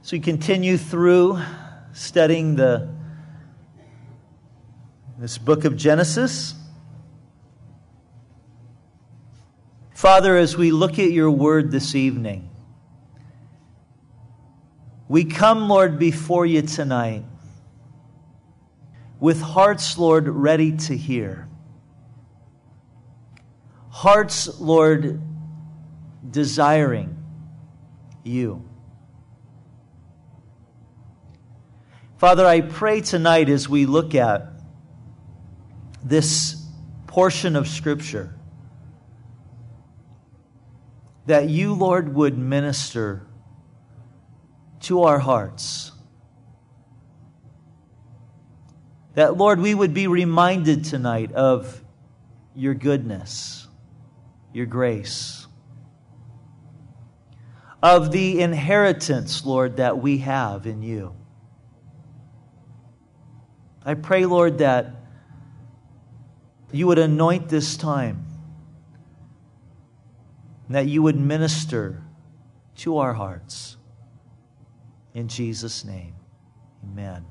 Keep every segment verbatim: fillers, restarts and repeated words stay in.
As we continue through studying the this book of Genesis, Father, as we look at your word this evening, we come, Lord, before you tonight with hearts, Lord, ready to hear. Hearts, Lord, desiring you. Father, I pray tonight as we look at this portion of Scripture that you, Lord, would minister to our hearts. That, Lord, we would be reminded tonight of your goodness, your grace, of the inheritance, Lord, that we have in you. I pray, Lord, that you would anoint this time, and that you would minister to our hearts. In Jesus' name, amen.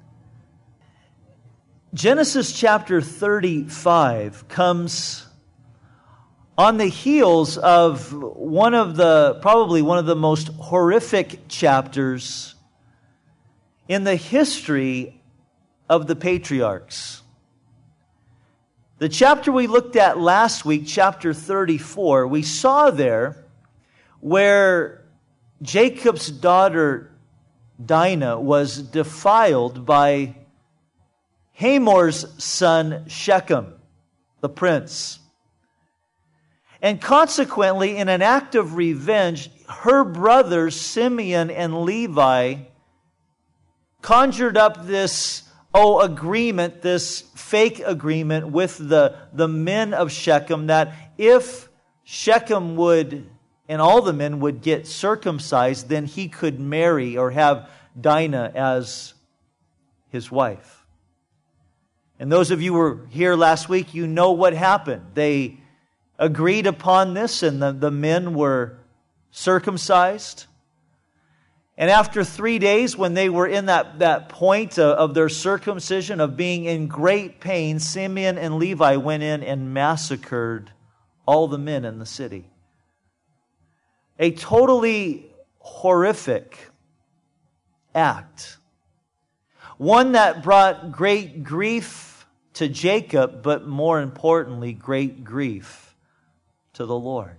Genesis chapter thirty-five comes on the heels of one of the, probably one of the most horrific chapters in the history of the patriarchs. The chapter we looked at last week, chapter thirty-four, we saw there where Jacob's daughter Dinah was defiled by Hamor's son Shechem, the prince. And consequently, in an act of revenge, her brothers Simeon and Levi conjured up this Oh, agreement, this fake agreement with the, the men of Shechem, that if Shechem would, and all the men would get circumcised, then he could marry or have Dinah as his wife. And those of you who were here last week, you know what happened. They agreed upon this, and the, the men were circumcised. And after three days, when they were in that, that point of, of their circumcision, of being in great pain, Simeon and Levi went in and massacred all the men in the city. A totally horrific act. One that brought great grief to Jacob, but more importantly, great grief to the Lord.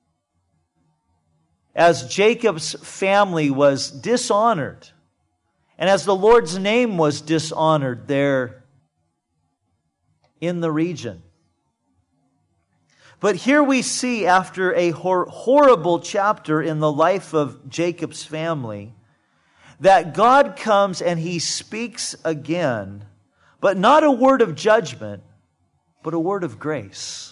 As Jacob's family was dishonored, and as the Lord's name was dishonored there in the region. But here we see, after a hor- horrible chapter in the life of Jacob's family, that God comes and He speaks again, but not a word of judgment, but a word of grace.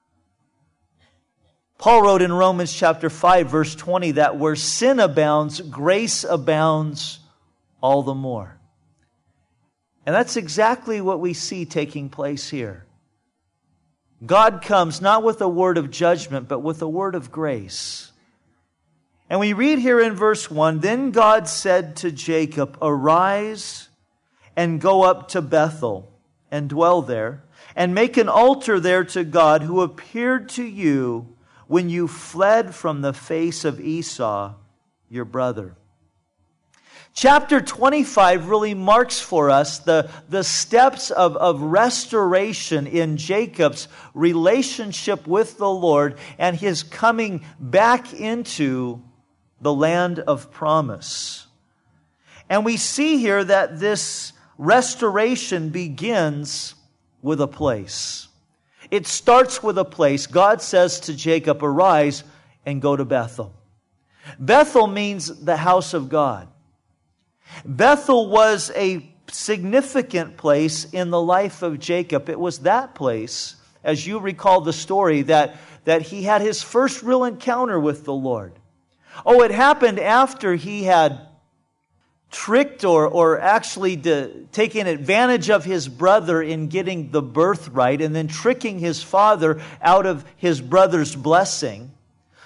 Paul wrote in Romans chapter five, verse twenty, that where sin abounds, grace abounds all the more. And that's exactly what we see taking place here. God comes not with a word of judgment, but with a word of grace. And we read here in verse one, then God said to Jacob, arise and go up to Bethel and dwell there, and make an altar there to God who appeared to you when you fled from the face of Esau, your brother. Chapter twenty-five really marks for us the, the steps of, of restoration in Jacob's relationship with the Lord and his coming back into the land of promise. And we see here that this restoration begins with a place. It starts with a place. God says to Jacob, arise and go to Bethel. Bethel means the house of God. Bethel was a significant place in the life of Jacob. It was that place, as you recall the story, that, that he had his first real encounter with the Lord. Oh, it happened after he had tricked or, or actually de, taken advantage of his brother in getting the birthright and then tricking his father out of his brother's blessing.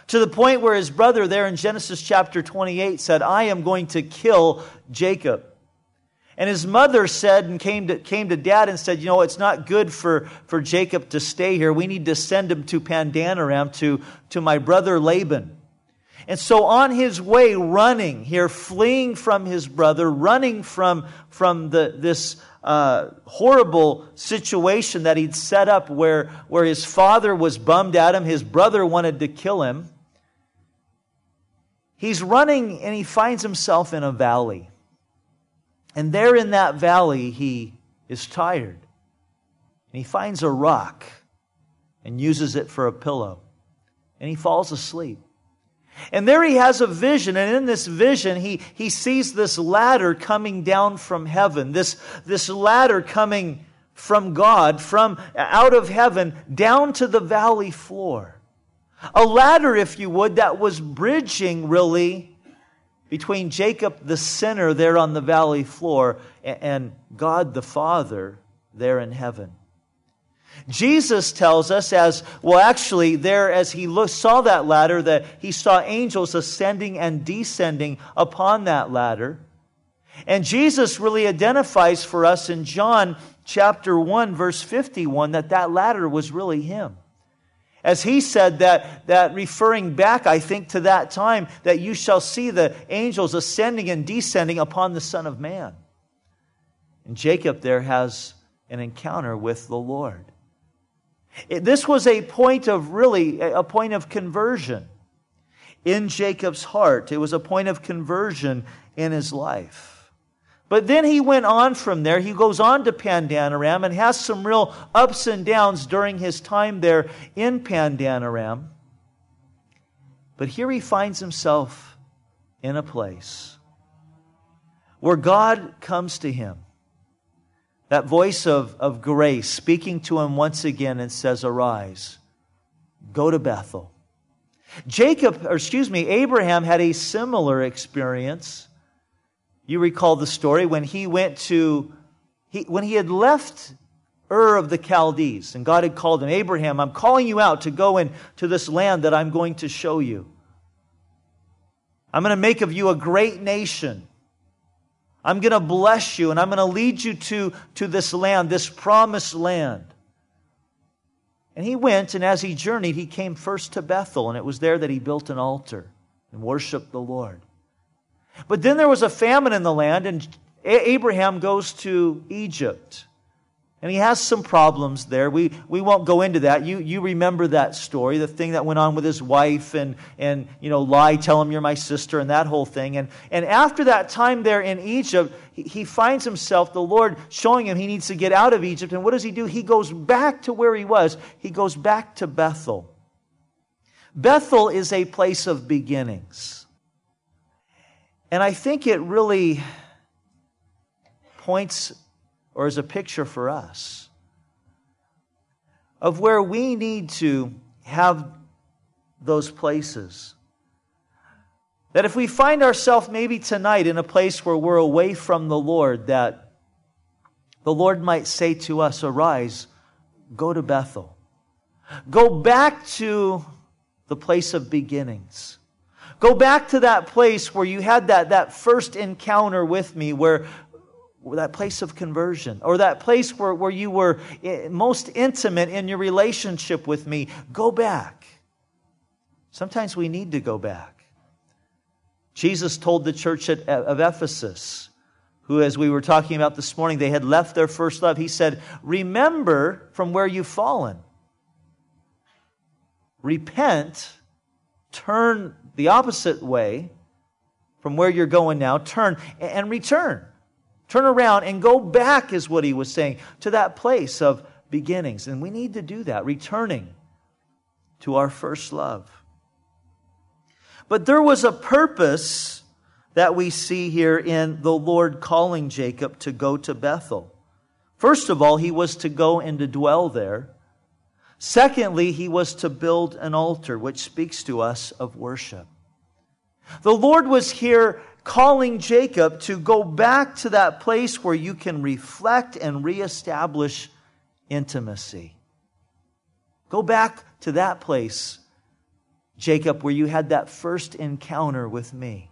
To the point where his brother there in Genesis chapter twenty-eight said, I am going to kill Jacob. And his mother said and came to, came to dad and said, you know, it's not good for, for Jacob to stay here. We need to send him to Pandanaram, to, to my brother Laban. And so on his way, running here, fleeing from his brother, running from, from the, this uh, horrible situation that he'd set up where, where his father was bummed at him, his brother wanted to kill him. He's running and he finds himself in a valley. And there in that valley, he is tired. And he finds a rock and uses it for a pillow. And he falls asleep. And there he has a vision, and in this vision, he, he sees this ladder coming down from heaven. This, this ladder coming from God, from out of heaven, down to the valley floor. A ladder, if you would, that was bridging, really, between Jacob the sinner there on the valley floor and God the Father there in heaven. Jesus tells us, as well, actually, there as he looked, saw that ladder, that he saw angels ascending and descending upon that ladder. And Jesus really identifies for us in John chapter one, verse fifty-one, that that ladder was really him. As he said that, that referring back, I think, to that time, that you shall see the angels ascending and descending upon the Son of Man. And Jacob there has an encounter with the Lord. It, this was a point of really, a point of conversion in Jacob's heart. It was a point of conversion in his life. But then he went on from there. He goes on to Pandanaram and has some real ups and downs during his time there in Pandanaram. But here he finds himself in a place where God comes to him. That voice of, of grace speaking to him once again and says, arise, go to Bethel. Jacob, or excuse me, Abraham had a similar experience. You recall the story when he went to, he, when he had left Ur of the Chaldees, and God had called him, Abraham, I'm calling you out to go into this land that I'm going to show you. I'm going to make of you a great nation. I'm going to bless you, and I'm going to lead you to, to this land, this promised land. And he went, and as he journeyed, he came first to Bethel, and it was there that he built an altar and worshiped the Lord. But then there was a famine in the land, and Abraham goes to Egypt. And he has some problems there. We we won't go into that. You you remember that story, the thing that went on with his wife and, and you know, lie, tell him you're my sister, and that whole thing. And, and after that time there in Egypt, he, he finds himself, the Lord showing him he needs to get out of Egypt. And what does he do? He goes back to where he was. He goes back to Bethel. Bethel is a place of beginnings. And I think it really points or is a picture for us of where we need to have those places. That if we find ourselves maybe tonight in a place where we're away from the Lord, that the Lord might say to us, arise, go to Bethel. Go back to the place of beginnings. Go back to that place where you had that, that first encounter with me, where that place of conversion, or that place where, where you were most intimate in your relationship with me. Go back. Sometimes we need to go back. Jesus told the church at, of Ephesus, who, as we were talking about this morning, they had left their first love. He said, remember from where you've fallen. Repent, turn the opposite way from where you're going now, turn and return. Turn around and go back, is what he was saying, to that place of beginnings. And we need to do that, returning to our first love. But there was a purpose that we see here in the Lord calling Jacob to go to Bethel. First of all, he was to go and to dwell there. Secondly, he was to build an altar, which speaks to us of worship. The Lord was here calling Jacob to go back to that place where you can reflect and reestablish intimacy. Go back to that place. Jacob, where you had that first encounter with me.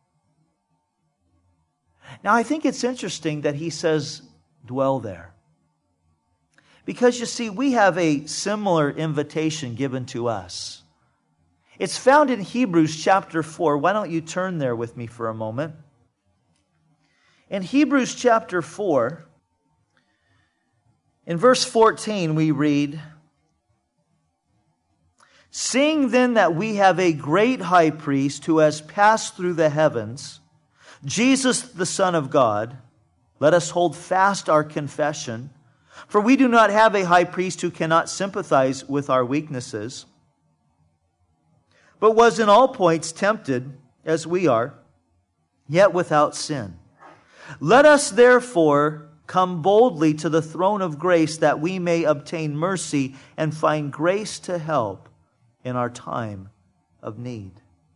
Now, I think it's interesting that he says, dwell there. Because you see, we have a similar invitation given to us. It's found in Hebrews chapter four. Why don't you turn there with me for a moment? In Hebrews chapter four, in verse fourteen, we read, seeing then that we have a great high priest who has passed through the heavens, Jesus the Son of God, let us hold fast our confession. For we do not have a high priest who cannot sympathize with our weaknesses, but was in all points tempted as we are, yet without sin. Let us therefore come boldly to the throne of grace, that we may obtain mercy and find grace to help in our time of need.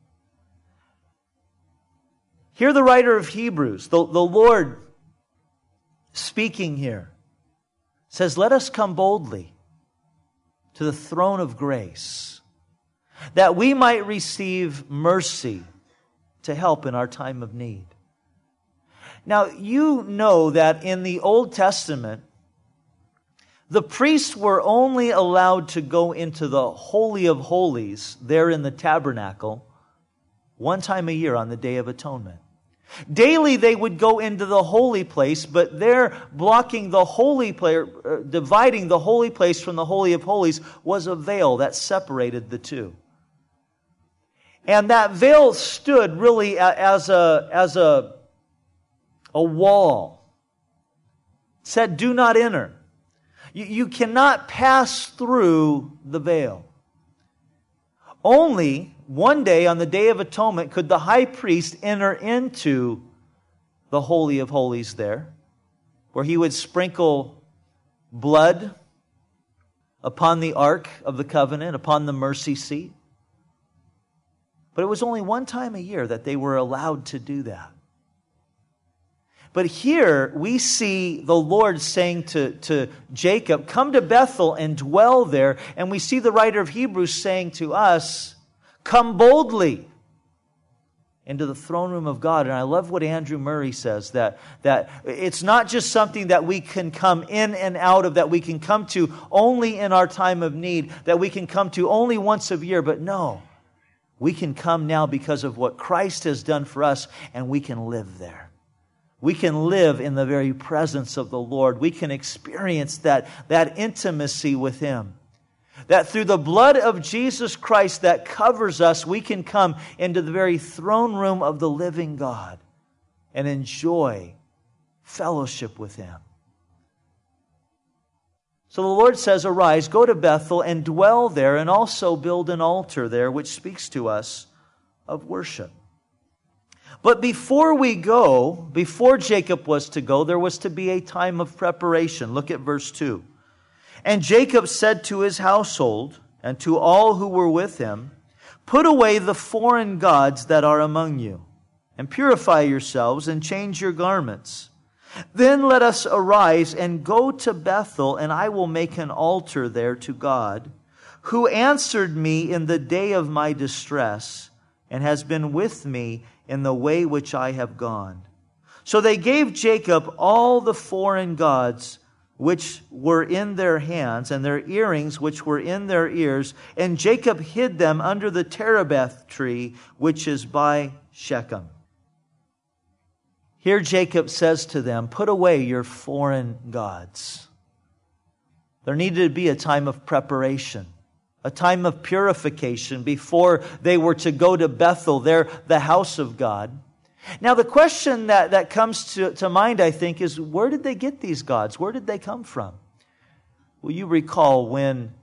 Here the writer of Hebrews, the, the Lord speaking here, says, let us come boldly to the throne of grace, that we might receive mercy to help in our time of need. Now, you know that in the Old Testament, the priests were only allowed to go into the Holy of Holies there in the tabernacle one time a year on the Day of Atonement. Daily they would go into the holy place, but there blocking the holy place, dividing the holy place from the Holy of Holies, was a veil that separated the two. And that veil stood really as a, as a, a wall. It said, do not enter. You, you cannot pass through the veil. Only one day on the Day of Atonement could the high priest enter into the Holy of Holies there, where he would sprinkle blood upon the Ark of the Covenant, upon the mercy seat. But it was only one time a year that they were allowed to do that. But here we see the Lord saying to, to Jacob, come to Bethel and dwell there. And we see the writer of Hebrews saying to us, come boldly into the throne room of God. And I love what Andrew Murray says, that, that it's not just something that we can come in and out of, that we can come to only in our time of need, that we can come to only once a year. But no, we can come now because of what Christ has done for us, and we can live there. We can live in the very presence of the Lord. We can experience that, that intimacy with Him. That through the blood of Jesus Christ that covers us, we can come into the very throne room of the living God and enjoy fellowship with Him. So the Lord says, arise, go to Bethel and dwell there, and also build an altar there, which speaks to us of worship. But before we go, before Jacob was to go, there was to be a time of preparation. Look at verse two. And Jacob said to his household and to all who were with him, put away the foreign gods that are among you, and purify yourselves and change your garments. Then let us arise and go to Bethel, and I will make an altar there to God, who answered me in the day of my distress, and has been with me in the way which I have gone. So they gave Jacob all the foreign gods which were in their hands, and their earrings which were in their ears, and Jacob hid them under the terebinth tree, which is by Shechem. Here Jacob says to them, put away your foreign gods. There needed to be a time of preparation, a time of purification before they were to go to Bethel, there, the house of God. Now the question that, that comes to, to mind, I think, is where did they get these gods? Where did they come from? Well, you recall when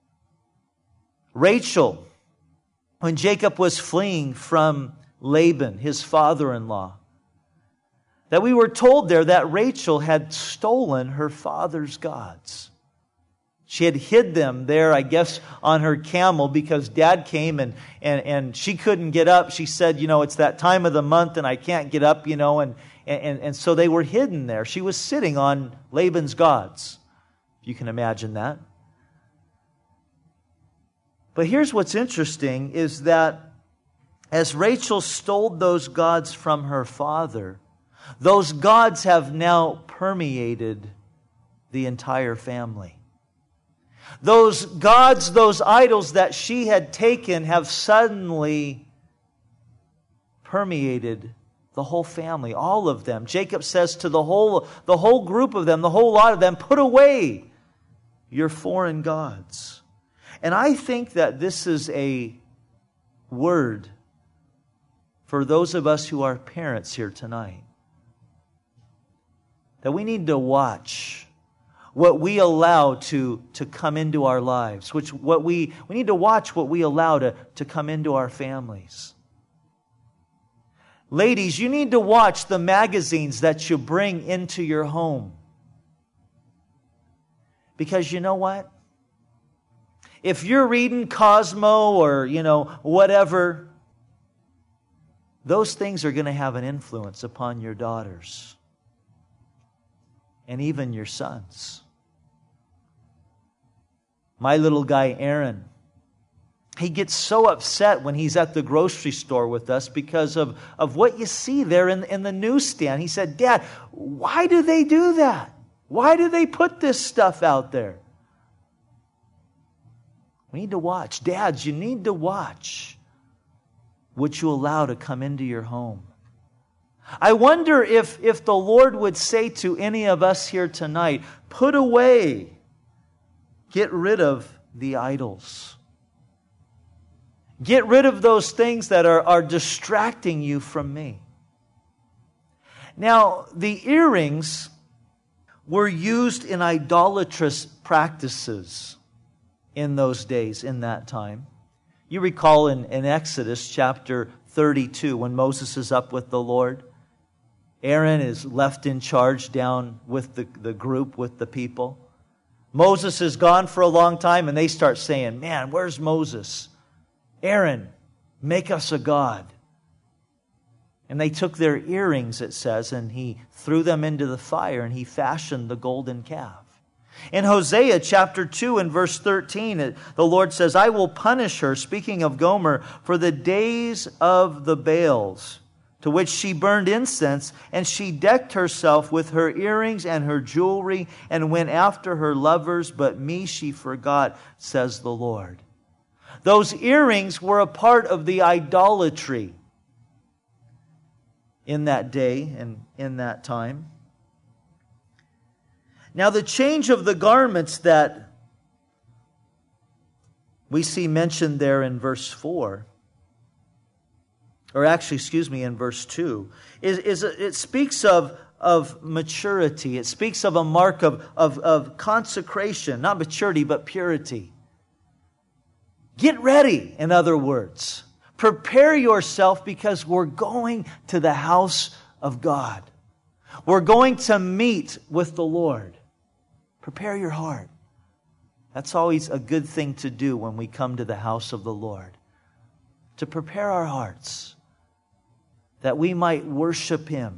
Rachel, when Jacob was fleeing from Laban, his father-in-law, that we were told there that Rachel had stolen her father's gods. She had hid them there, I guess, on her camel because Dad came and, and, and she couldn't get up. She said, you know, it's that time of the month and I can't get up, you know, and, and, and so they were hidden there. She was sitting on Laban's gods, if you can imagine that. But here's what's interesting is that as Rachel stole those gods from her father, those gods have now permeated the entire family. Those gods, those idols that she had taken have suddenly permeated the whole family, all of them. Jacob says to the whole, the whole group of them, the whole lot of them, put away your foreign gods. And I think that this is a word for those of us who are parents here tonight. That we need to watch what we allow to, to come into our lives. Which what we, we need to watch what we allow to, to come into our families. Ladies, you need to watch the magazines that you bring into your home. Because you know what? If you're reading Cosmo or, you know, whatever, those things are going to have an influence upon your daughters and even your sons. My little guy, Aaron, he gets so upset when he's at the grocery store with us because of, of what you see there in, in the newsstand. He said, Dad, why do they do that? Why do they put this stuff out there? We need to watch. Dads, you need to watch what you allow to come into your home. I wonder if, if the Lord would say to any of us here tonight, put away, get rid of the idols. Get rid of those things that are, are distracting you from me. Now, the earrings were used in idolatrous practices in those days, in that time. You recall in, in Exodus chapter thirty-two, when Moses is up with the Lord, Aaron is left in charge down with the, the group, with the people. Moses is gone for a long time, and they start saying, man, where's Moses? Aaron, make us a god. And they took their earrings, it says, and he threw them into the fire, and he fashioned the golden calf. In Hosea chapter two and verse thirteen, the Lord says, I will punish her, speaking of Gomer, for the days of the Baals, to which she burned incense, and she decked herself with her earrings and her jewelry, and went after her lovers, but me she forgot, says the Lord. Those earrings were a part of the idolatry in that day and in that time. Now, the change of the garments that we see mentioned there in verse four, or actually, excuse me, in verse two, is, is it speaks of, of maturity. It speaks of a mark of, of, of consecration, not maturity, but purity. Get ready, in other words. Prepare yourself, because we're going to the house of God. We're going to meet with the Lord. Prepare your heart. That's always a good thing to do when we come to the house of the Lord. To prepare our hearts that we might worship Him.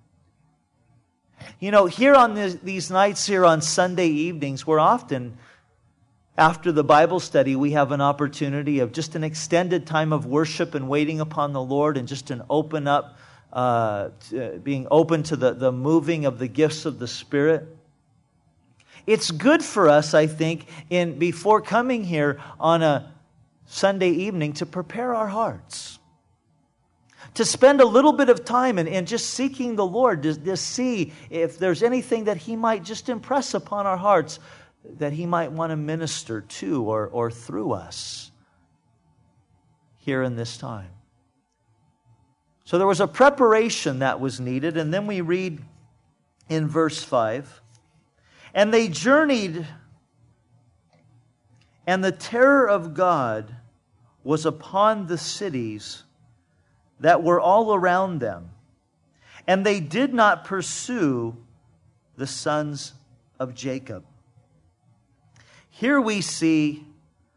You know, here on this, these nights here on Sunday evenings, we're often, after the Bible study, we have an opportunity of just an extended time of worship and waiting upon the Lord, and just an open up, uh, to, being open to the, the moving of the gifts of the Spirit. It's good for us, I think, in before coming here on a Sunday evening, to prepare our hearts. To spend a little bit of time and, and just seeking the Lord to, to see if there's anything that He might just impress upon our hearts, that He might want to minister to or, or through us here in this time. So there was a preparation that was needed, and then we read in verse five, and they journeyed, and the terror of God was upon the cities that were all around them, and they did not pursue the sons of Jacob. Here we see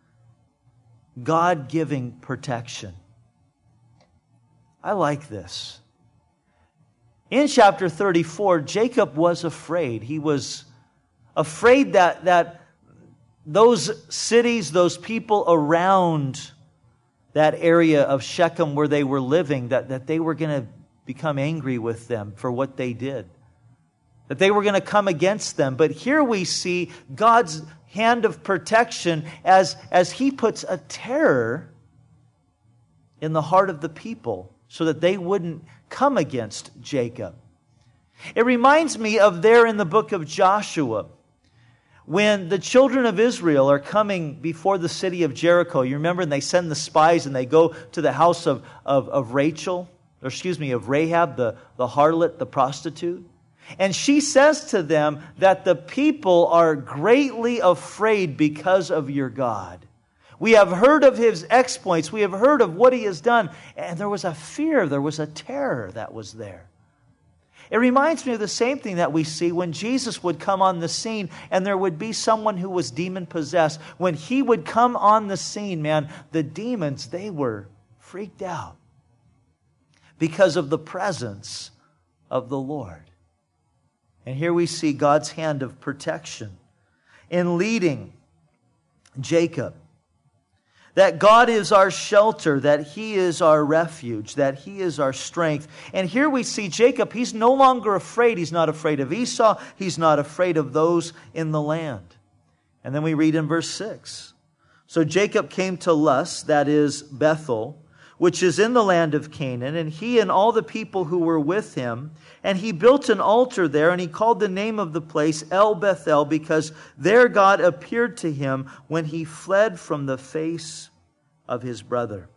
God giving protection. I like this. In chapter thirty-four, Jacob was afraid. He was afraid that, that those cities, those people around that area of Shechem where they were living, that, that they were going to become angry with them for what they did. That they were going to come against them. But here we see God's hand of protection as, as He puts a terror in the heart of the people so that they wouldn't come against Jacob. It reminds me of there in the book of Joshua, when the children of Israel are coming before the city of Jericho. You remember, and they send the spies and they go to the house of, of, of Rachel, or excuse me, of Rahab, the, the harlot, the prostitute. And she says to them that the people are greatly afraid because of your God. We have heard of His exploits. We have heard of what He has done. And there was a fear, there was a terror that was there. It reminds me of the same thing that we see when Jesus would come on the scene and there would be someone who was demon-possessed. When He would come on the scene, man, the demons, they were freaked out because of the presence of the Lord. And here we see God's hand of protection in leading Jacob. That God is our shelter, that He is our refuge, that He is our strength. And here we see Jacob, he's no longer afraid. He's not afraid of Esau. He's not afraid of those in the land. And then we read in verse six. So Jacob came to Luz, that is Bethel, which is in the land of Canaan, and he and all the people who were with him. And he built an altar there, and he called the name of the place El Bethel, because there God appeared to him when he fled from the face of his brother.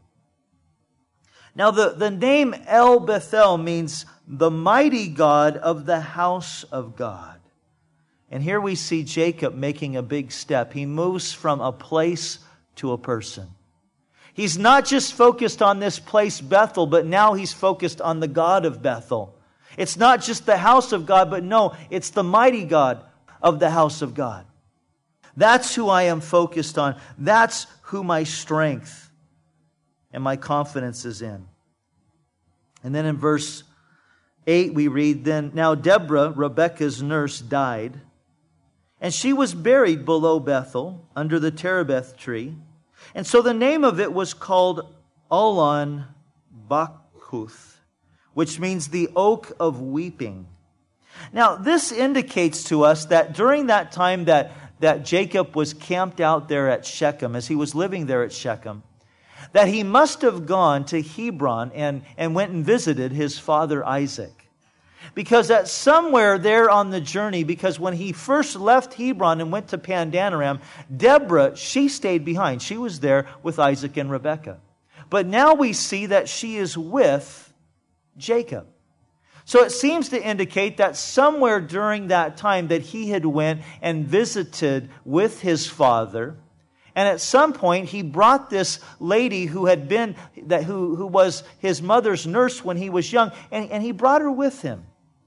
Now the, the name El Bethel means the mighty God of the house of God. And here we see Jacob making a big step. He moves from a place to a person. He's not just focused on this place, Bethel, but now he's focused on the God of Bethel. It's not just the house of God, but no, it's the mighty God of the house of God. That's who I am focused on. That's who my strength and my confidence is in. And then in verse eight we read, Then now Deborah, Rebekah's nurse, died, and she was buried below Bethel under the terebinth tree. And so the name of it was called Allon Bachuth, which means the oak of weeping. Now, this indicates to us that during that time that, that Jacob was camped out there at Shechem, as he was living there at Shechem, that he must have gone to Hebron and, and went and visited his father Isaac. Because that somewhere there on the journey, because when he first left Hebron and went to Pandanaram, Deborah, she stayed behind. She was there with Isaac and Rebekah. But now we see that she is with Jacob. So it seems to indicate that somewhere during that time that he had went and visited with his father. And at some point he brought this lady who had been, that who, who was his mother's nurse when he was young, and, and he brought her with him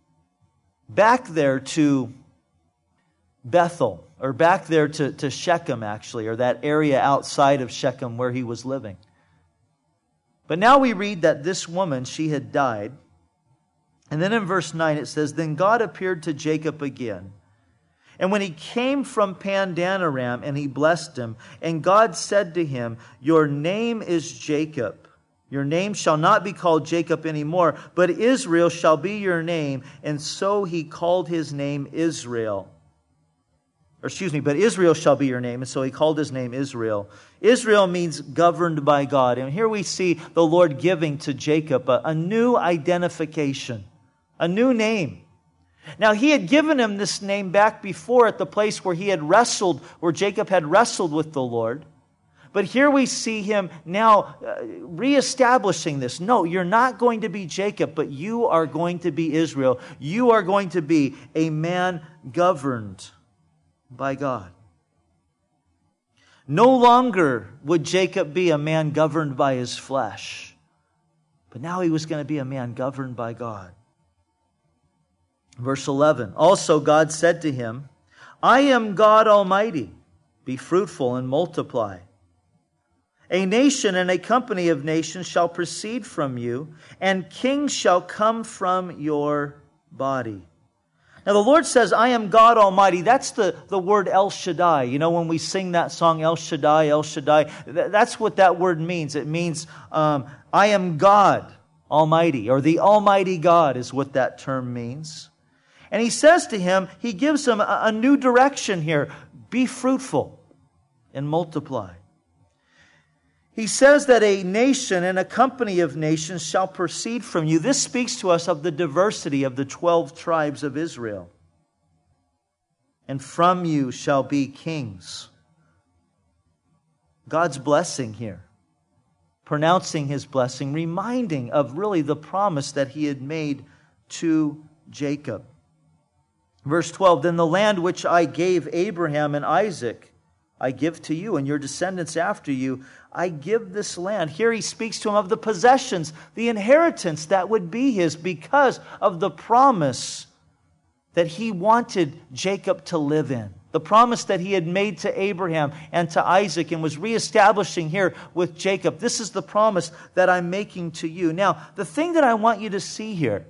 back there to Bethel, or back there to, to Shechem actually, or that area outside of Shechem where he was living. But now we read that this woman, she had died. And then in verse nine it says, Then God appeared to Jacob again. And when he came from Pandanaram, and he blessed him, and God said to him, Your name is Jacob. Your name shall not be called Jacob anymore, but Israel shall be your name. And so he called his name Israel. Or excuse me, but Israel shall be your name. And so he called his name Israel. Israel means governed by God. And here we see the Lord giving to Jacob a, a new identification, a new name. Now, he had given him this name back before at the place where he had wrestled, where Jacob had wrestled with the Lord. But here we see him now uh, reestablishing this. No, you're not going to be Jacob, but you are going to be Israel. You are going to be a man governed by God. No longer would Jacob be a man governed by his flesh, but now he was going to be a man governed by God. Verse eleven, Also God said to him, I am God Almighty. Be fruitful and multiply. A nation and a company of nations shall proceed from you, and kings shall come from your body. Now the Lord says, I am God Almighty. That's the, the word El Shaddai. You know, when we sing that song, El Shaddai, El Shaddai, th- that's what that word means. It means, um, I am God Almighty, or the Almighty God is what that term means. And he says to him, he gives him a, a new direction here. Be fruitful and multiply. He says that a nation and a company of nations shall proceed from you. This speaks to us of the diversity of the twelve tribes of Israel. And from you shall be kings. God's blessing here. Pronouncing His blessing, reminding of really the promise that He had made to Jacob. Verse twelve, then the land which I gave Abraham and Isaac, I give to you and your descendants after you. I give this land. Here he speaks to him of the possessions, the inheritance that would be his because of the promise that he wanted Jacob to live in. The promise that he had made to Abraham and to Isaac and was reestablishing here with Jacob. This is the promise that I'm making to you. Now, the thing that I want you to see here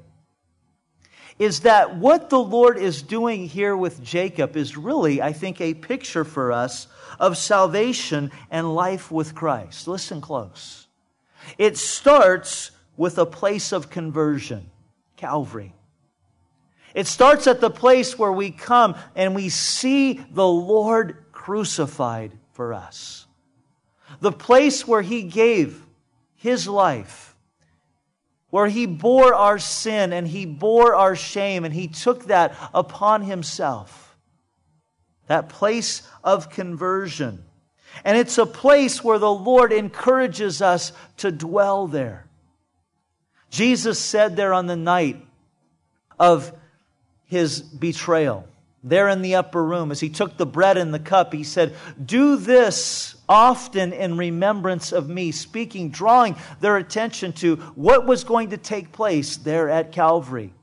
is that what the Lord is doing here with Jacob is really, I think, a picture for us of salvation and life with Christ. Listen close. It starts with a place of conversion, Calvary. It starts at the place where we come and we see the Lord crucified for us. The place where He gave His life, where He bore our sin and He bore our shame and He took that upon Himself. That place of conversion. And it's a place where the Lord encourages us to dwell there. Jesus said there on the night of His betrayal, there in the upper room, as He took the bread and the cup, He said, do this often in remembrance of me, speaking, drawing their attention to what was going to take place there at Calvary.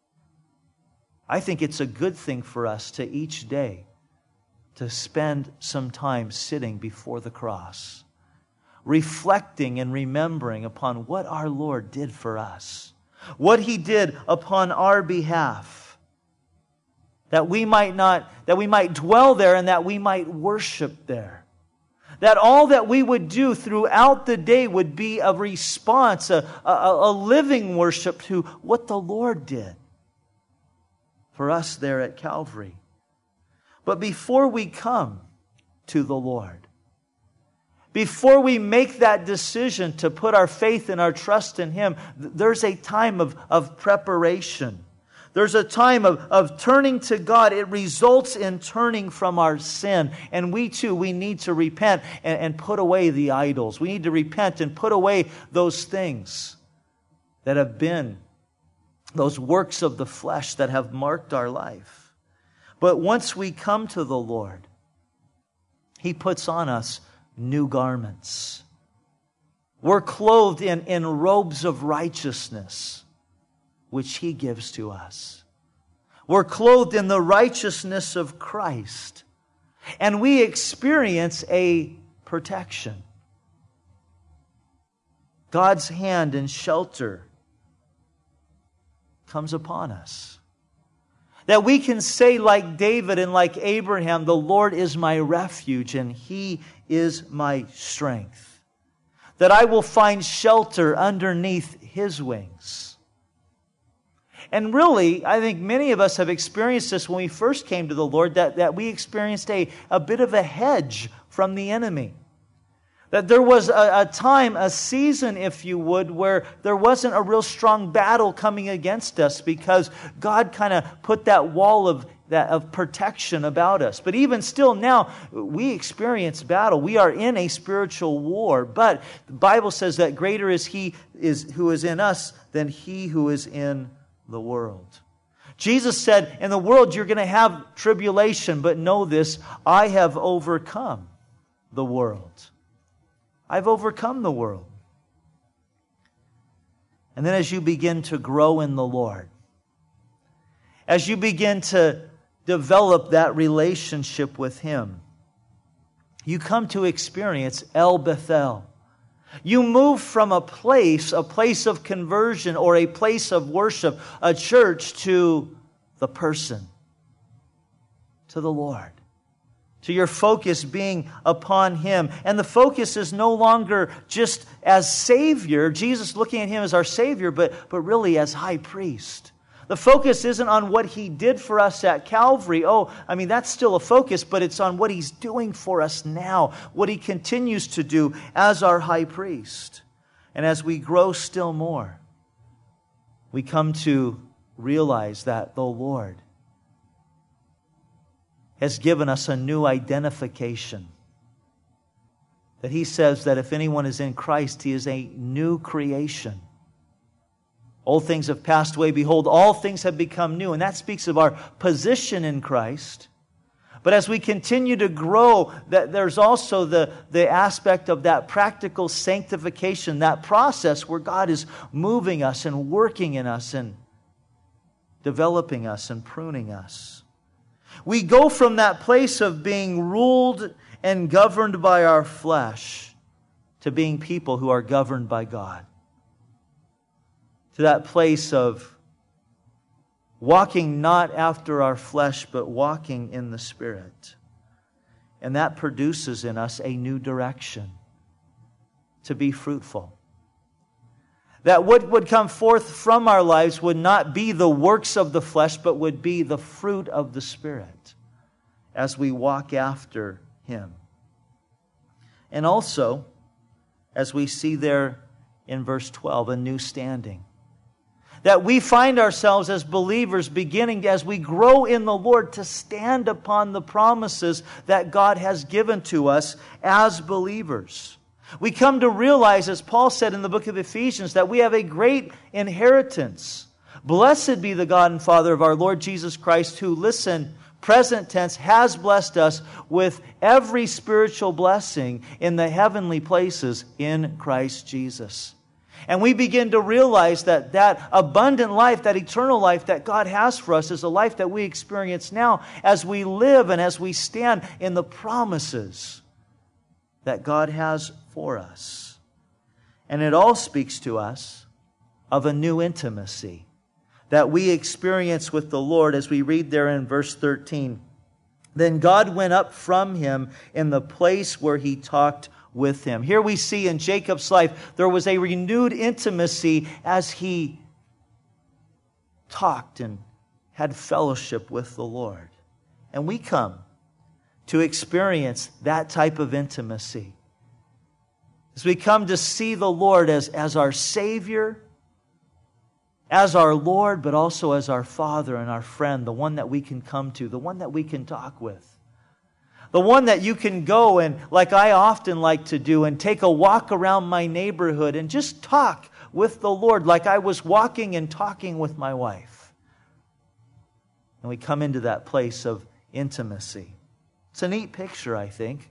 I think it's a good thing for us to each day to spend some time sitting before the cross, reflecting and remembering upon what our Lord did for us, what He did upon our behalf, that we might not, that we might dwell there and that we might worship there. That all that we would do throughout the day would be a response, a, a, a living worship to what the Lord did for us there at Calvary. But before we come to the Lord, before we make that decision to put our faith and our trust in Him, there's a time of, of preparation. There's a time of, of turning to God. It results in turning from our sin. And we too, we need to repent and, and put away the idols. We need to repent and put away those things that have been, those works of the flesh that have marked our life. But once we come to the Lord, He puts on us new garments. We're clothed in, in robes of righteousness, which He gives to us. We're clothed in the righteousness of Christ. And we experience a protection. God's hand and shelter comes upon us. That we can say like David and like Abraham, the Lord is my refuge and He is my strength. That I will find shelter underneath His wings. And really, I think many of us have experienced this when we first came to the Lord, that, that we experienced a, a bit of a hedge from the enemy. That there was a, a time, a season, if you would, where there wasn't a real strong battle coming against us because God kind of put that wall of that of protection about us. But even still now, we experience battle. We are in a spiritual war. But the Bible says that greater is He is who is in us than he who is in the world. Jesus said, in the world you're going to have tribulation, but know this, I have overcome the world. I've overcome the world. And then as you begin to grow in the Lord, as you begin to develop that relationship with Him, you come to experience El Bethel. You move from a place, a place of conversion or a place of worship, a church, to the person, to the Lord. To your focus being upon Him. And the focus is no longer just as Savior, Jesus looking at Him as our Savior, but, but really as High Priest. The focus isn't on what He did for us at Calvary. Oh, I mean, that's still a focus, but it's on what He's doing for us now, what He continues to do as our High Priest. And as we grow still more, we come to realize that the Lord has given us a new identification. That He says that if anyone is in Christ, he is a new creation. Old things have passed away. Behold, all things have become new. And that speaks of our position in Christ. But as we continue to grow, that there's also the, the aspect of that practical sanctification, that process where God is moving us and working in us and developing us and pruning us. We go from that place of being ruled and governed by our flesh to being people who are governed by God. To that place of walking not after our flesh, but walking in the Spirit. And that produces in us a new direction to be fruitful. That what would come forth from our lives would not be the works of the flesh, but would be the fruit of the Spirit as we walk after Him. And also, as we see there in verse twelve, a new standing. That we find ourselves as believers beginning, as we grow in the Lord, to stand upon the promises that God has given to us as believers. We come to realize, as Paul said in the book of Ephesians, that we have a great inheritance. Blessed be the God and Father of our Lord Jesus Christ, who, listen, present tense, has blessed us with every spiritual blessing in the heavenly places in Christ Jesus. And we begin to realize that that abundant life, that eternal life that God has for us is a life that we experience now as we live and as we stand in the promises that God has for us. And it all speaks to us of a new intimacy that we experience with the Lord, as we read there in verse thirteen. Then God went up from him in the place where He talked with him. Here we see in Jacob's life there was a renewed intimacy as he talked and had fellowship with the Lord. And we come to experience that type of intimacy as we come to see the Lord as, as our Savior, as our Lord, but also as our Father and our friend, the one that we can come to, the one that we can talk with. The one that you can go and, like I often like to do, and take a walk around my neighborhood and just talk with the Lord like I was walking and talking with my wife. And we come into that place of intimacy. It's a neat picture, I think,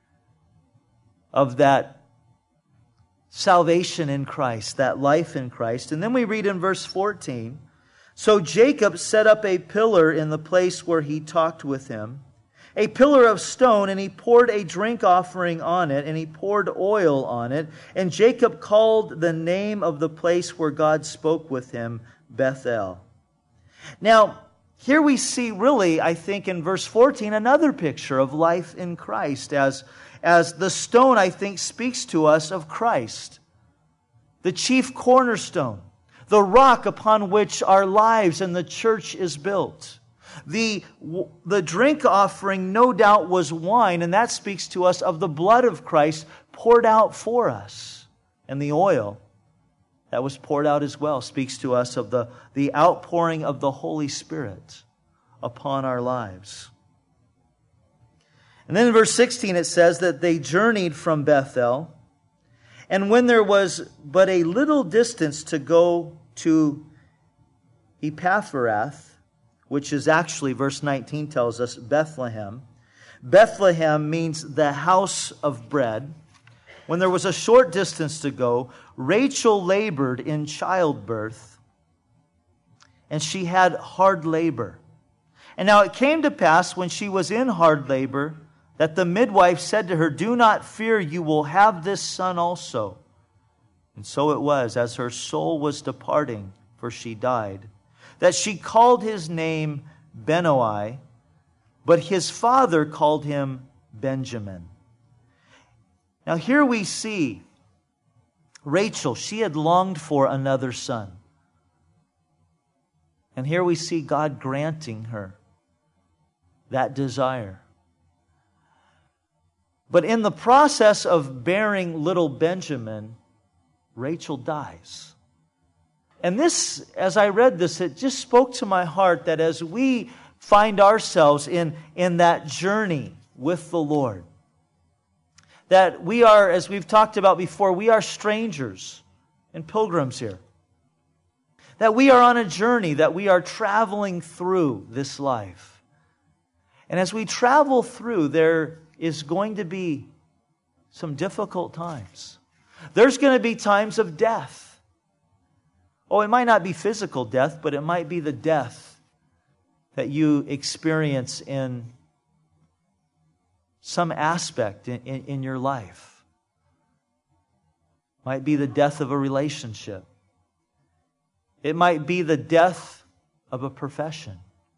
of that salvation in Christ, that life in Christ. And then we read in verse fourteen, so Jacob set up a pillar in the place where he talked with him, a pillar of stone, and he poured a drink offering on it, and he poured oil on it. And Jacob called the name of the place where God spoke with him, Bethel. Now, here we see really, I think, in verse fourteen, another picture of life in Christ, as, as the stone, I think, speaks to us of Christ, the chief cornerstone, the rock upon which our lives and the church is built. The, the drink offering, no doubt, was wine, and that speaks to us of the blood of Christ poured out for us. And the oil that was poured out as well speaks to us of the, the outpouring of the Holy Spirit upon our lives. And then in verse sixteen it says that they journeyed from Bethel, and when there was but a little distance to go to Epaphrath, which is actually, verse nineteen tells us, Bethlehem. Bethlehem means the house of bread. When there was a short distance to go, Rachel labored in childbirth, and she had hard labor. And now it came to pass, when she was in hard labor, that the midwife said to her, do not fear, you will have this son also. And so it was, as her soul was departing, for she died, that she called his name Benoi, but his father called him Benjamin. Now here we see Rachel, she had longed for another son. And here we see God granting her that desire. But in the process of bearing little Benjamin, Rachel dies. And this, as I read this, it just spoke to my heart that as we find ourselves in, in that journey with the Lord, that we are, as we've talked about before, we are strangers and pilgrims here. That we are on a journey, that we are traveling through this life. And as we travel through, there is going to be some difficult times. There's going to be times of death. Oh, it might not be physical death, but it might be the death that you experience in some aspect in, in, in your life. Might be the death of a relationship. It might be the death of a profession.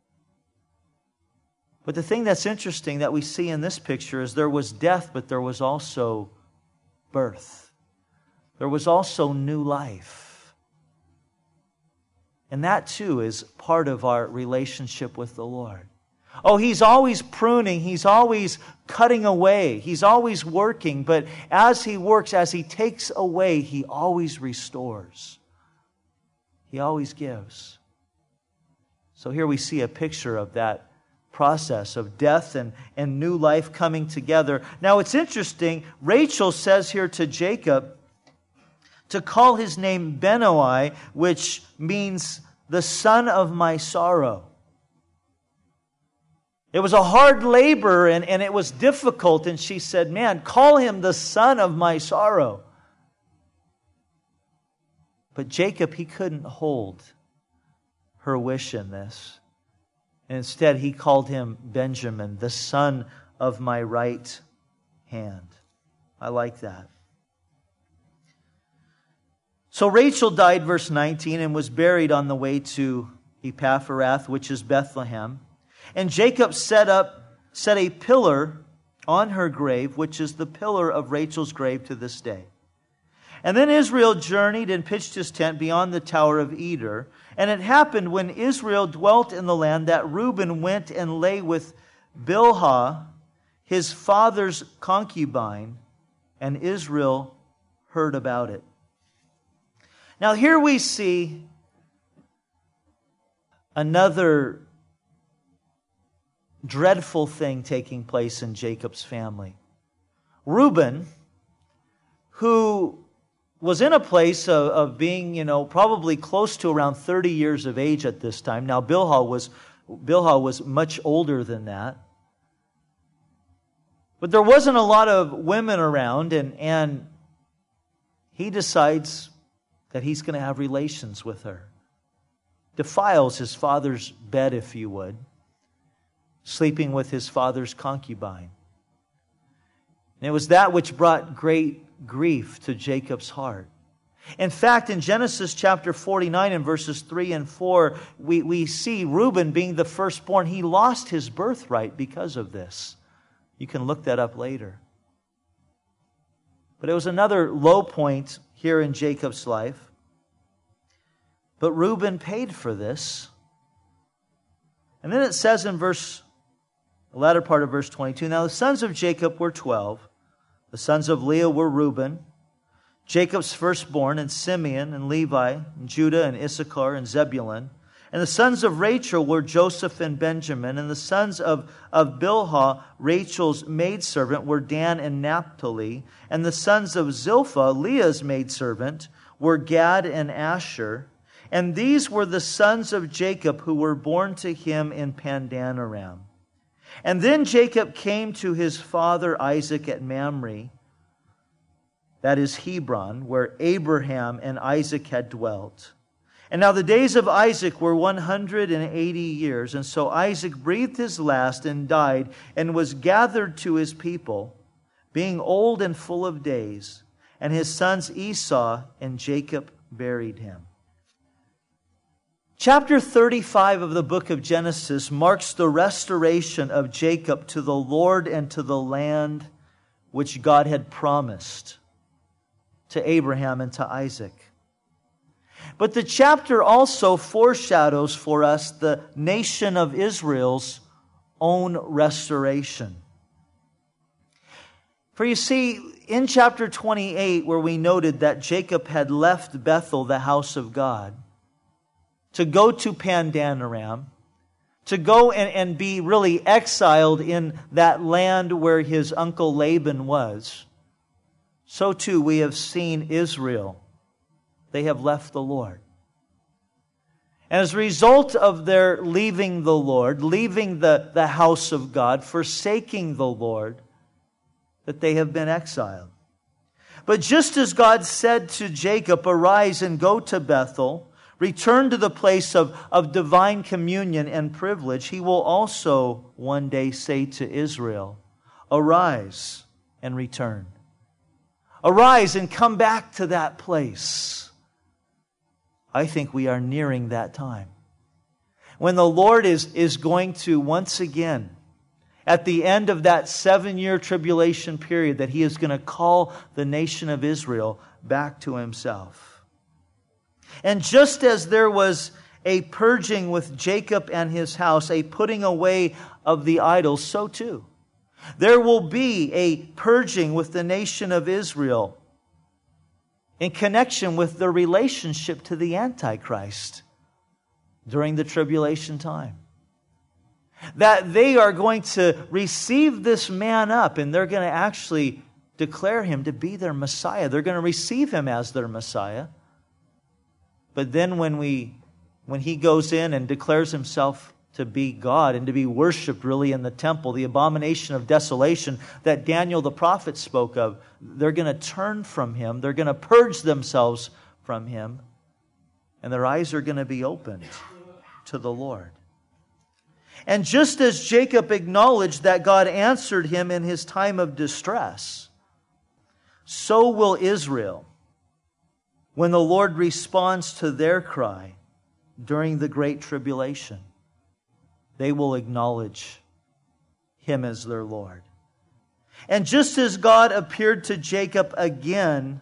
But the thing that's interesting that we see in this picture is there was death, but there was also birth. There was also new life. And that too is part of our relationship with the Lord. Oh, He's always pruning. He's always cutting away. He's always working. But as He works, as He takes away, He always restores. He always gives. So here we see a picture of that process of death and, and new life coming together. Now it's interesting, Rachel says here to Jacob to call his name Benoi, which means the son of my sorrow. It was a hard labor and, and it was difficult, and she said, man, call him the son of my sorrow. But Jacob, he couldn't hold her wish in this. And instead, he called him Benjamin, the son of my right hand. I like that. So Rachel died, verse nineteen, and was buried on the way to Epaphrath, which is Bethlehem. And Jacob set up, set a pillar on her grave, which is the pillar of Rachel's grave to this day. And then Israel journeyed and pitched his tent beyond the Tower of Eder. And it happened when Israel dwelt in the land that Reuben went and lay with Bilhah, his father's concubine, and Israel heard about it. Now here we see another dreadful thing taking place in Jacob's family. Reuben, who was in a place of, of being, you know, probably close to around thirty years of age at this time. Now, Bilhah was, Bilhah was much older than that. But there wasn't a lot of women around, and, and he decides that he's going to have relations with her. Defiles his father's bed, if you would, sleeping with his father's concubine. And it was that which brought great grief to Jacob's heart. In fact, in Genesis chapter forty-nine and verses three and four, we, we see Reuben being the firstborn. He lost his birthright because of this. You can look that up later. But it was another low point here in Jacob's life. But Reuben paid for this. And then it says in verse, the latter part of verse twenty-two, now the sons of Jacob were twelve. The sons of Leah were Reuben, Jacob's firstborn, and Simeon, and Levi, and Judah, and Issachar, and Zebulun. And the sons of Rachel were Joseph and Benjamin. And the sons of, of Bilhah, Rachel's maidservant, were Dan and Naphtali. And the sons of Zilpah, Leah's maidservant, were Gad and Asher. And these were the sons of Jacob who were born to him in Pandanaram. And then Jacob came to his father Isaac at Mamre, that is Hebron, where Abraham and Isaac had dwelt. And now the days of Isaac were one hundred eighty years, and so Isaac breathed his last and died, and was gathered to his people, being old and full of days. And his sons Esau and Jacob buried him. Chapter thirty-five of the book of Genesis marks the restoration of Jacob to the Lord and to the land which God had promised to Abraham and to Isaac. But the chapter also foreshadows for us the nation of Israel's own restoration. For you see, in chapter twenty-eight, where we noted that Jacob had left Bethel, the house of God, to go to Pandanaram, to go and, and be really exiled in that land where his uncle Laban was, so too we have seen Israel. They have left the Lord. And as a result of their leaving the Lord, leaving the, the house of God, forsaking the Lord, that they have been exiled. But just as God said to Jacob, "Arise and go to Bethel, return to the place of, of divine communion and privilege," He will also one day say to Israel, "Arise and return. Arise and come back to that place." I think we are nearing that time when the Lord is, is going to once again, at the end of that seven-year tribulation period, that He is going to call the nation of Israel back to Himself. And just as there was a purging with Jacob and his house, a putting away of the idols, so too there will be a purging with the nation of Israel in connection with their relationship to the Antichrist during the tribulation time. That they are going to receive this man up, and they're going to actually declare him to be their Messiah. They're going to receive him as their Messiah. But then when we, when he goes in and declares himself to be God and to be worshipped really in the temple, the abomination of desolation that Daniel the prophet spoke of, they're going to turn from him. They're going to purge themselves from him. And their eyes are going to be opened to the Lord. And just as Jacob acknowledged that God answered him in his time of distress, so will Israel when the Lord responds to their cry during the great tribulation. They will acknowledge Him as their Lord. And just as God appeared to Jacob again,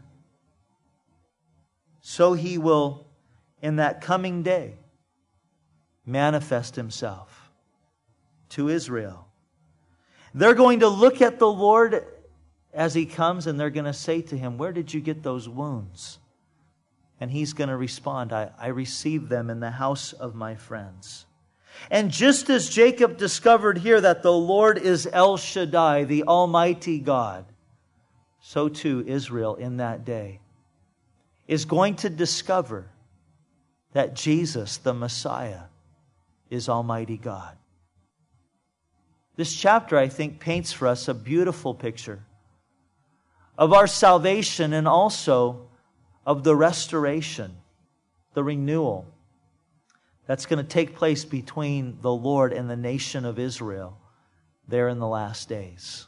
so He will, in that coming day, manifest Himself to Israel. They're going to look at the Lord as He comes, and they're going to say to Him, "Where did you get those wounds?" And He's going to respond, I, I received them in the house of my friends. And just as Jacob discovered here that the Lord is El Shaddai, the Almighty God, so too Israel in that day is going to discover that Jesus, the Messiah, is Almighty God. This chapter, I think, paints for us a beautiful picture of our salvation and also of the restoration, the renewal that's going to take place between the Lord and the nation of Israel there in the last days.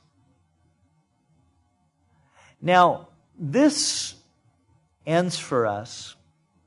Now, this ends for us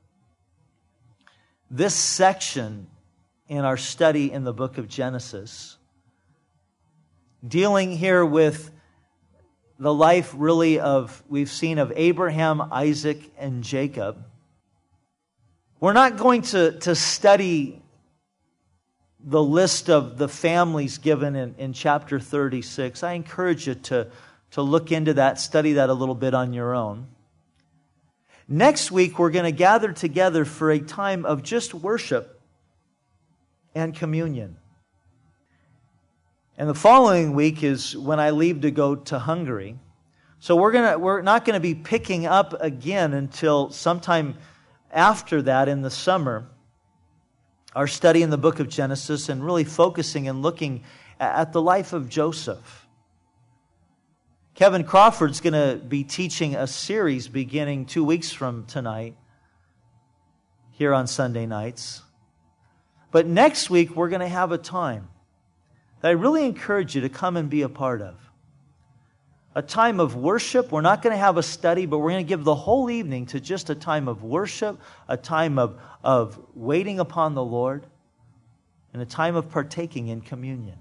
this section in our study in the book of Genesis, dealing here with the life really of, we've seen of Abraham, Isaac, and Jacob. We're not going to, to study the list of the families given in, in chapter thirty-six. I encourage you to, to look into that, study that a little bit on your own. Next week, we're going to gather together for a time of just worship and communion. And the following week is when I leave to go to Hungary. So we're gonna we're not going to be picking up again until sometime after that in the summer, our study in the book of Genesis and really focusing and looking at the life of Joseph. Kevin Crawford's going to be teaching a series beginning two weeks from tonight here on Sunday nights. But next week we're going to have a time that I really encourage you to come and be a part of. a time of worship. We're not going to have a study, but we're going to give the whole evening to just a time of worship, a time of, of waiting upon the Lord, and a time of partaking in communion.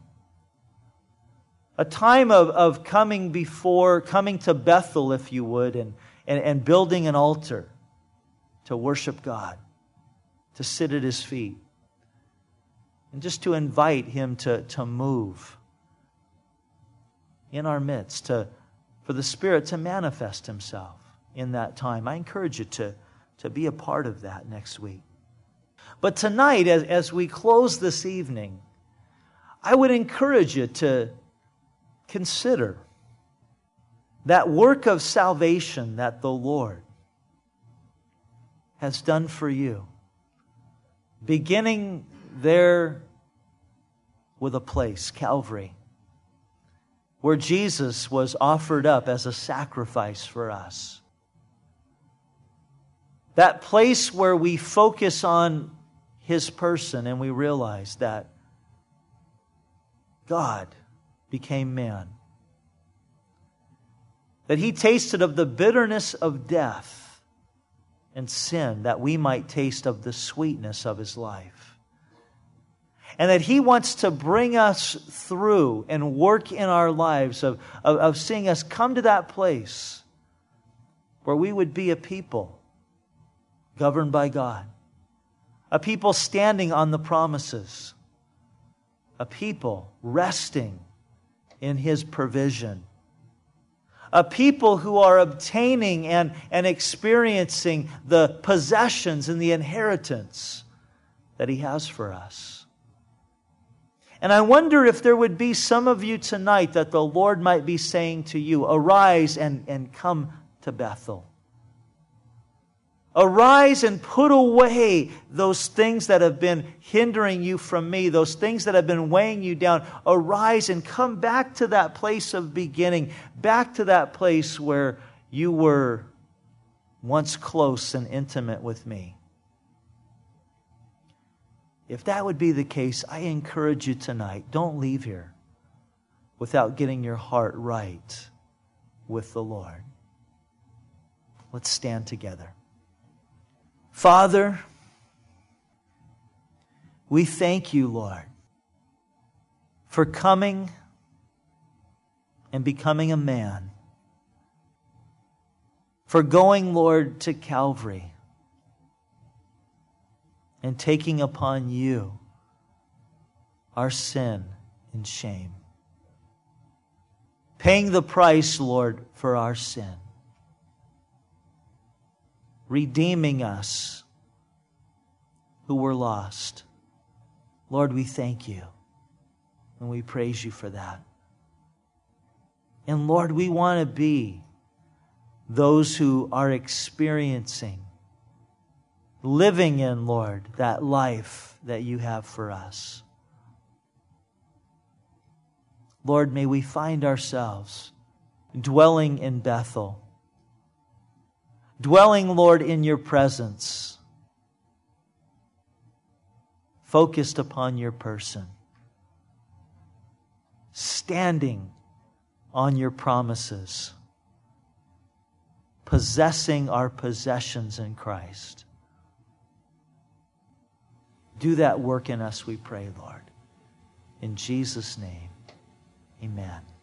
A time of, of coming before, coming to Bethel, if you would, and, and, and building an altar to worship God, to sit at His feet, and just to invite Him to, to move in our midst, to, for the Spirit to manifest Himself in that time. I encourage you to, to be a part of that next week. But tonight, as, as we close this evening, I would encourage you to consider that work of salvation that the Lord has done for you, beginning there with a place, Calvary, where Jesus was offered up as a sacrifice for us. That place where we focus on His person and we realize that God became man. That He tasted of the bitterness of death and sin, that we might taste of the sweetness of His life. And that He wants to bring us through and work in our lives of, of, of seeing us come to that place where we would be a people governed by God. A people standing on the promises. A people resting in His provision. A people who are obtaining and, and experiencing the possessions and the inheritance that He has for us. And I wonder if there would be some of you tonight that the Lord might be saying to you, arise and, and come to Bethel. Arise and put away those things that have been hindering you from me, those things that have been weighing you down. Arise and come back to that place of beginning, back to that place where you were once close and intimate with me. If that would be the case, I encourage you tonight, don't leave here without getting your heart right with the Lord. Let's stand together. Father, we thank You, Lord, for coming and becoming a man, for going, Lord, to Calvary and taking upon You our sin and shame. Paying the price, Lord, for our sin. Redeeming us who were lost. Lord, we thank You and we praise You for that. And Lord, we want to be those who are experiencing, living in, Lord, that life that You have for us. Lord, may we find ourselves dwelling in Bethel, dwelling, Lord, in Your presence, focused upon Your person, standing on Your promises, possessing our possessions in Christ. Do that work in us, we pray, Lord. In Jesus' name, amen.